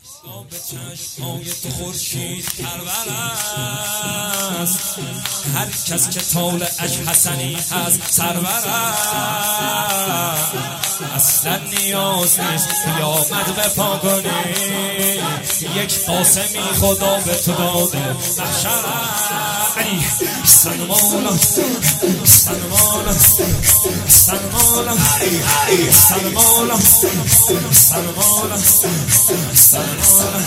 به چشمای تو خورشید پرور است، هر کس که طالعش حسنی هست سرور است. اصلا نیاز نیست قیامت به پا کنی، یک قاسمی خدا به تو داده محشر است. علی سلمانا سلمانا سلمانا سلمانا سلمانا سلمانا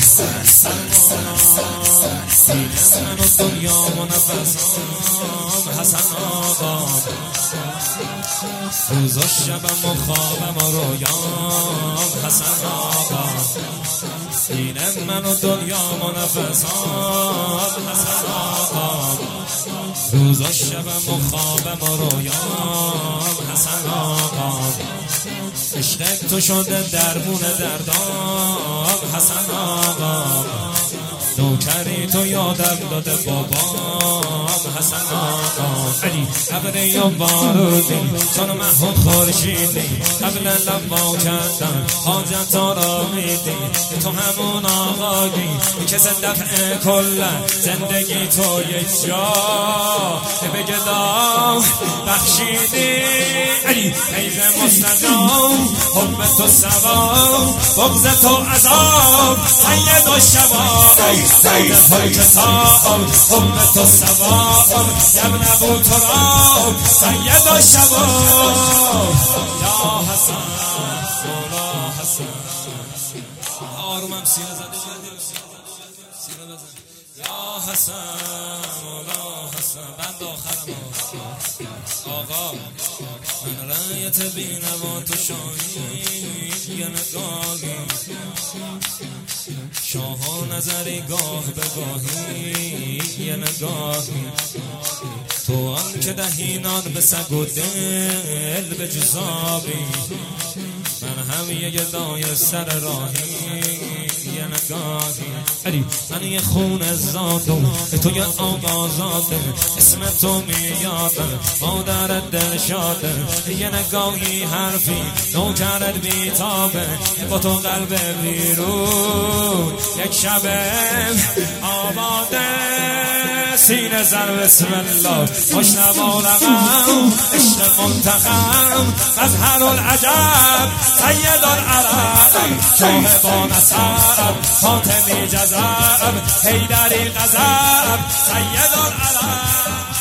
سلمانا من و دنیا و نفسام حسن آقا، روز و شبم و خوابم و رویام حسن آقا، اینه من و دنیا و نفسام حسن آقا، روز و شبم و خوابم و رویام حسن آقا، عشق تو شده درمون دردام حسن آقا، نوکری تو یادم داده بابام حسن آقا. علی ابری و بارودی چون محمود خورشیدی، قبل لبا کردم حاجت را میدی، تو همون آقایی که دفع کل زندگی تو یک جا به گدا بخشیدی. علی فیض مستجاب حب تو ثواب، بغض تو عذاب، سید و شباب های کتاب، حب تو ثواب، یم نبو تراب، سید و شباب. یا حسن مولا حسن، آرومم سینه زده سینه بزن. یا حسن مولا حسن، بند آخرم آقا، من رایت بینوا تو شاهی یه نگاهی، شاه نظری گاه به گاهی یه نگاهی، تو هم که دهینان به سگ و دل به جزابی، من هم یه گدای سر راهی یه نگاهی. علی من یه خون زادم تو یه آقا زاده، اسم تو میادم مادر دل شاده، یه نگاهی حرفی نوکرت بیتابه، با تو قلب بیرون یک شب آباده، سینه زر بسم الله مشنبا رقم، عشق منتخم مظهر العجب، سید العرب شاه با نسب، فاطمی جذب، حیدری غضب، سید العرب.